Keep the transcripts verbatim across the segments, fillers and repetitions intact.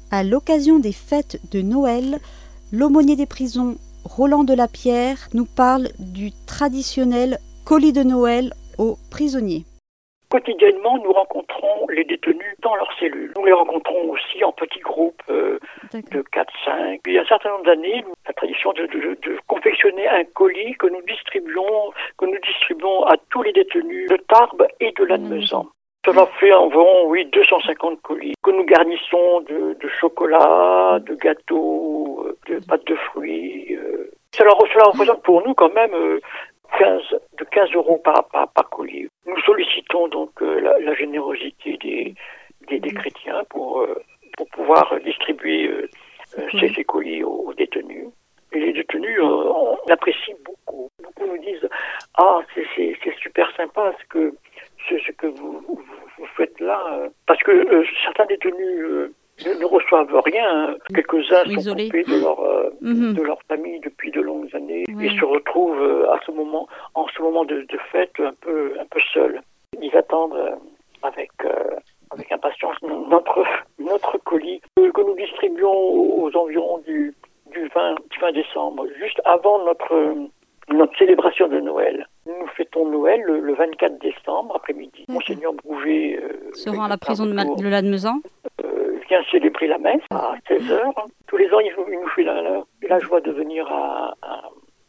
À l'occasion des fêtes de Noël, l'aumônier des prisons, Roland Delapierre, nous parle du traditionnel colis de Noël aux prisonniers. Quotidiennement, nous rencontrons les détenus dans leurs cellules. Nous les rencontrons aussi en petits groupes euh, de quatre cinq. Il y a un certain nombre d'années, la tradition de, de, de confectionner un colis que nous distribuons, que nous distribuons à tous les détenus de Tarbes et de Lannemezan. Cela fait environ, oui, deux cent cinquante colis que nous garnissons de, de chocolat, de gâteaux, de pâtes de fruits. Euh. Cela, cela représente pour nous quand même euh, quinze, de quinze euros par, par, par colis. Nous sollicitons donc euh, la, la générosité des, des, des chrétiens pour, euh, pour pouvoir distribuer euh, ces, ces colis aux, aux détenus. Et les détenus, euh, on apprécient beaucoup. Beaucoup nous disent « Ah, c'est, c'est, c'est super sympa ce que, ce, ce que vous, vous, vous faites là. » Parce que euh, certains détenus euh, ne, ne reçoivent rien. Quelques-uns sont Isolés. coupés de leur, euh, Mmh. de leur famille depuis de longues années Oui. et se retrouvent euh, à ce moment, en ce moment de, de fête un peu, un peu seuls. Ils attendent euh, avec, euh, avec impatience notre, notre colis que, que nous distribuons aux environs du Du vingt, du vingt décembre, juste avant notre, notre célébration de Noël. Nous fêtons Noël le, le vingt-quatre décembre après-midi. D'accord. Monseigneur Brouget euh, Se rend à la prison de, Ma- de Lannemezan. euh, vient célébrer la messe à seize heures. Tous les ans, il, il nous fait la, la, la joie de venir à, à,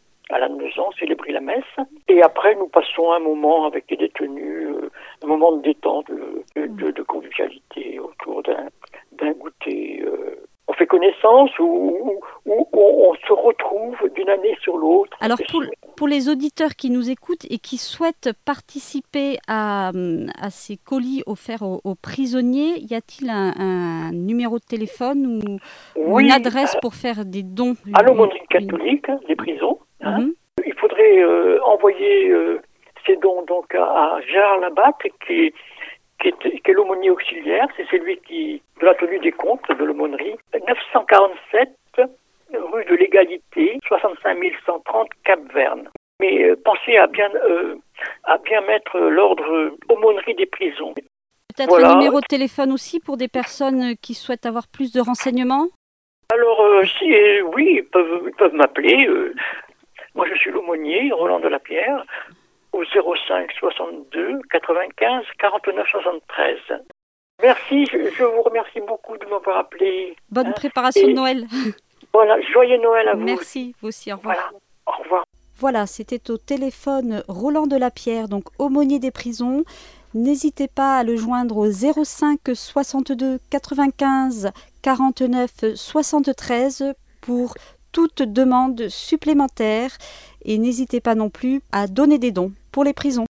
à Lannemezan célébrer la messe. Et après, nous passons un moment avec les détenus, euh, un moment de détente, de, de, de convivialité autour d'un, d'un goûter. Euh, On fait connaissance ou, ou, ou on, on se retrouve d'une année sur l'autre. Alors pour, pour les auditeurs qui nous écoutent et qui souhaitent participer à, à ces colis offerts aux, aux prisonniers, y a-t-il un, un numéro de téléphone ou, oui, ou une adresse pour faire des dons? À l'aumônerie catholique des prisons. Hein. Mm-hmm. Il faudrait euh, envoyer euh, ces dons donc à, à Gérard Labatte qui est Qui est, qui est l'aumônier auxiliaire, c'est celui qui, de la tenue des comptes de l'aumônerie, neuf cent quarante-sept rue de l'Égalité, soixante-cinq mille cent trente Cap-Verne. Mais euh, pensez à bien, euh, à bien mettre l'ordre aumônerie des prisons. Peut-être Voilà. un numéro de téléphone aussi pour des personnes qui souhaitent avoir plus de renseignements? Alors, euh, si, euh, oui, ils peuvent, ils peuvent m'appeler. Euh, moi, je suis l'aumônier, Roland Delapierre, au zéro cinq soixante-deux quatre-vingt-quinze quarante-neuf soixante-treize. Merci, je, je vous remercie beaucoup de m'avoir appelé. Bonne hein, préparation et de Noël. Voilà, joyeux Noël à vous. Merci, vous aussi, au revoir. Voilà, au revoir. Voilà, c'était au téléphone Roland Delapierre, donc aumônier des prisons. N'hésitez pas à le joindre au zéro cinq soixante-deux quatre-vingt-quinze quarante-neuf soixante-treize pour toute demande supplémentaire. Et n'hésitez pas non plus à donner des dons pour les prisons.